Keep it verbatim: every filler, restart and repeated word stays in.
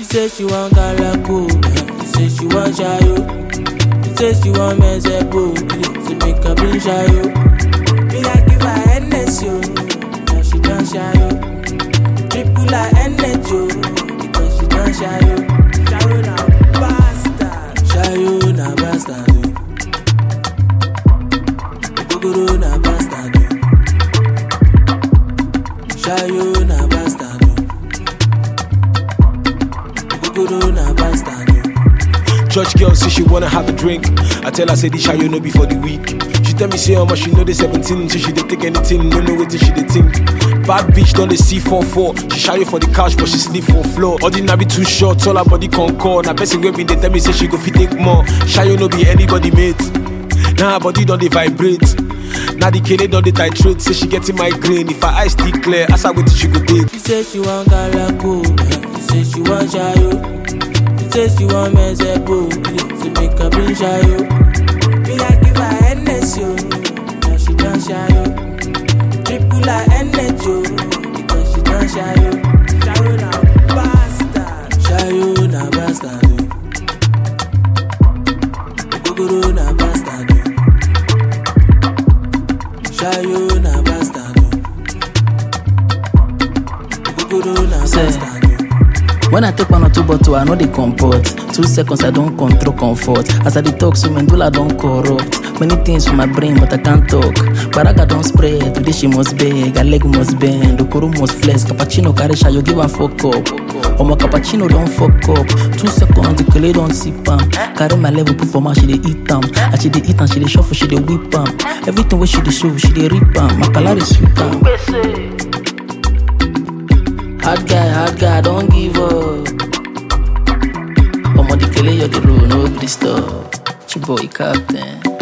say she want galako, she say she want shayo. She say she want mezepo, she make her bring shayo. Me I give her N S yo, now she done shayo. Triple her N S yo, because she done shayo. Shayo na bastard, shayo na bastard. Ogogoro na bastard, shayo na bastard. Ogogoro na bastard. Church girl say she wanna have a drink. I tell her say this shayo no be for the week. She tell me say how much she know the seventeen, so she dey take anything, no know what she dey think. Bad bitch done the C four four. She shayo for the couch but she sleep for floor. Ordinary too short, all her body concord. Na person wey been dey tell me say she go fit take more. Shayo no be anybody mate. Now her body don't dey vibrate. Now the kid don't dey titrate. Say she getting migraine. If her eyes still clear, ask her what she go take. She say she want galako, she say she want shayo. She say she want mezepo, she make her bring shayo. Me I give her N S yo, now she done shayo. Triple her N S yo, because she done shayo. Shayo na bastard, shayo na bastard. Ogogoro na bastard, shayo na bastard. Ogogoro na bastard. When I take one or two bottles, I know they comport. Two seconds, I don't control comfort. As I detox, so medulla don't corrupt. Many things for my brain, but I can't talk. Baraga don't spread, today she must beg. Her leg must bend, Okoro must flex. Cappuccino carry shayo, give her fuck up. Omo cappuccino don't fuck up. Two seconds, the kele don't sip am. Carry my level, put for my she dey eat am. As she dey eat am, she dey shuffle, she dey whip am. Everything where she dey show, she dey rip am. My color is sweet am. Hard guy, hard guy, don't give up. Omo the kele you the road, no please stop. Chiboy captain.